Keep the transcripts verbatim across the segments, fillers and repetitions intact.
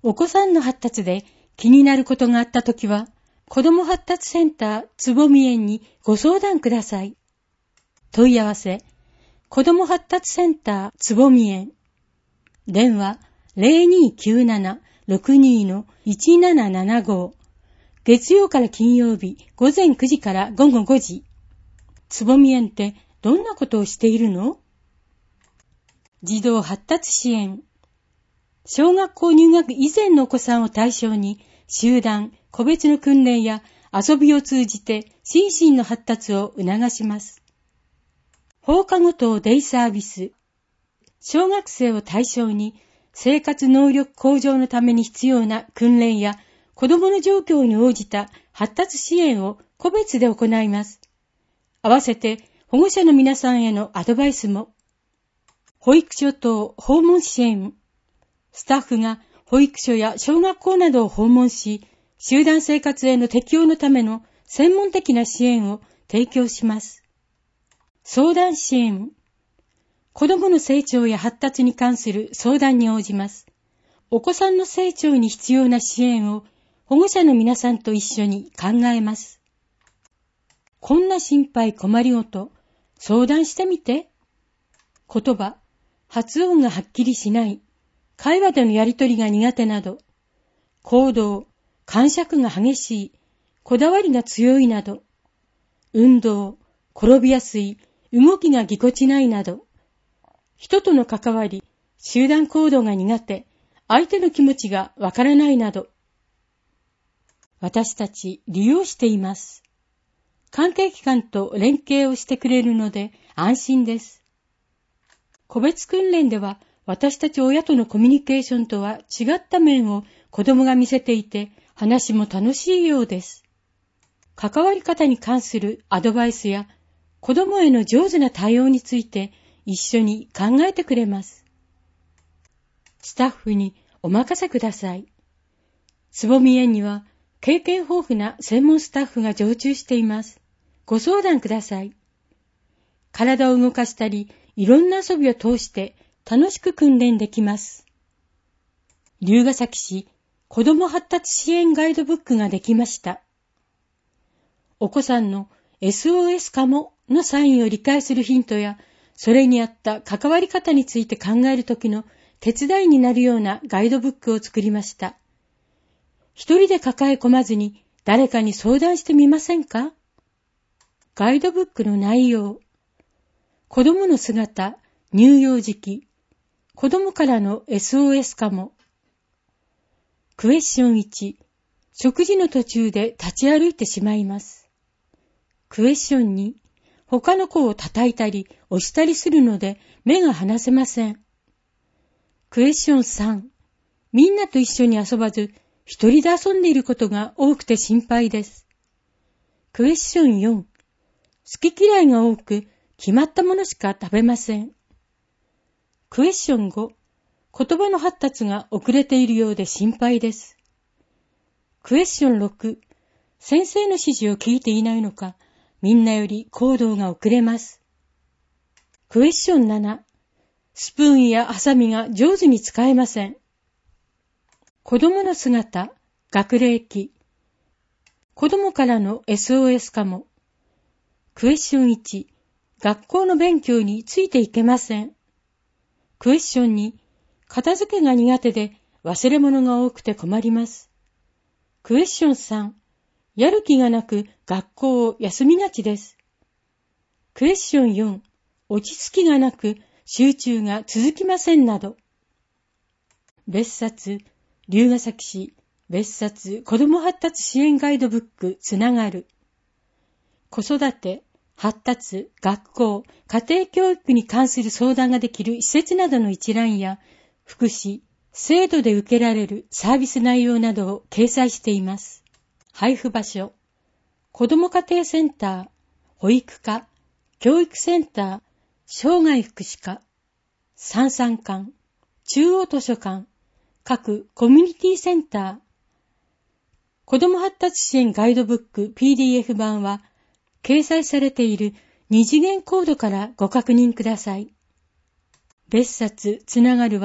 お子さんの発達で気になることがあったときは、子ども発達センターつぼみ園にご相談ください。問い合わせ、子ども発達センターつぼみ園。電話 ゼロにーきゅうなな ろくにー いちななななご。月曜から金曜日午前くじから午後ごじ。つぼみ園ってどんなことをしているの？児童発達支援。小学校入学以前のお子さんを対象に、集団、個別の訓練や遊びを通じて心身の発達を促します。放課後等デイサービス。小学生を対象に生活能力向上のために必要な訓練や子どもの状況に応じた発達支援を個別で行います。合わせて保護者の皆さんへのアドバイスも。保育所等訪問支援。スタッフが保育所や小学校などを訪問し、集団生活への適応のための専門的な支援を提供します。相談支援。子どもの成長や発達に関する相談に応じます。お子さんの成長に必要な支援を保護者の皆さんと一緒に考えます。こんな心配困りごと、相談してみて。言葉、発音がはっきりしない、会話でのやりとりが苦手など、行動、癇癪が激しい、こだわりが強いなど、運動、転びやすい、動きがぎこちないなど、人との関わり、集団行動が苦手、相手の気持ちがわからないなど、私たち利用しています。関係機関と連携をしてくれるので安心です。個別訓練では私たち親とのコミュニケーションとは違った面を子供が見せていて話も楽しいようです。関わり方に関するアドバイスや子供への上手な対応について一緒に考えてくれます。スタッフにお任せください。つぼみ園には経験豊富な専門スタッフが常駐しています。ご相談ください。体を動かしたり、いろんな遊びを通して楽しく訓練できます。龍ヶ崎市子ども発達支援ガイドブックができました。お子さんの エスオーエス かものサインを理解するヒントや、それに合った関わり方について考えるときの手伝いになるようなガイドブックを作りました。一人で抱え込まずに誰かに相談してみませんか？ガイドブックの内容。子供の姿、乳幼児期。子供からの エスオーエス かも。クエスチョンいち。食事の途中で立ち歩いてしまいます。クエスチョンに。他の子を叩いたり押したりするので目が離せません。クエスチョンさん。みんなと一緒に遊ばず、一人で遊んでいることが多くて心配です。クエスチョンよん。好き嫌いが多く、決まったものしか食べません。クエスチョンご。言葉の発達が遅れているようで心配です。クエスチョンろく。先生の指示を聞いていないのか、みんなより行動が遅れます。クエスチョンなな。スプーンやハサミが上手に使えません。子供の姿、学齢期。子供からの エスオーエス かも。クエスチョンいち。学校の勉強についていけません。クエスチョンに。片付けが苦手で忘れ物が多くて困ります。クエスチョンさん。やる気がなく学校を休みがちです。クエスチョンよん。落ち着きがなく集中が続きませんなど。別冊、龍ヶ崎市別冊子ども発達支援ガイドブックつながる。子育て、発達、学校、家庭教育に関する相談ができる施設などの一覧や、福祉、制度で受けられるサービス内容などを掲載しています。配布場所、子ども家庭センター、保育課、教育センター、生涯福祉課、三三館、中央図書館、各コミュニティセンター、子ども発達支援ガイドブック ピーディーエフ 版は、掲載されている二次元コードからご確認ください。別冊つながるは、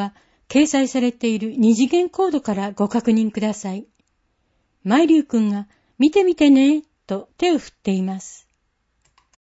掲載されている二次元コードからご確認ください。マイリュウ君が見てみてねと手を振っています。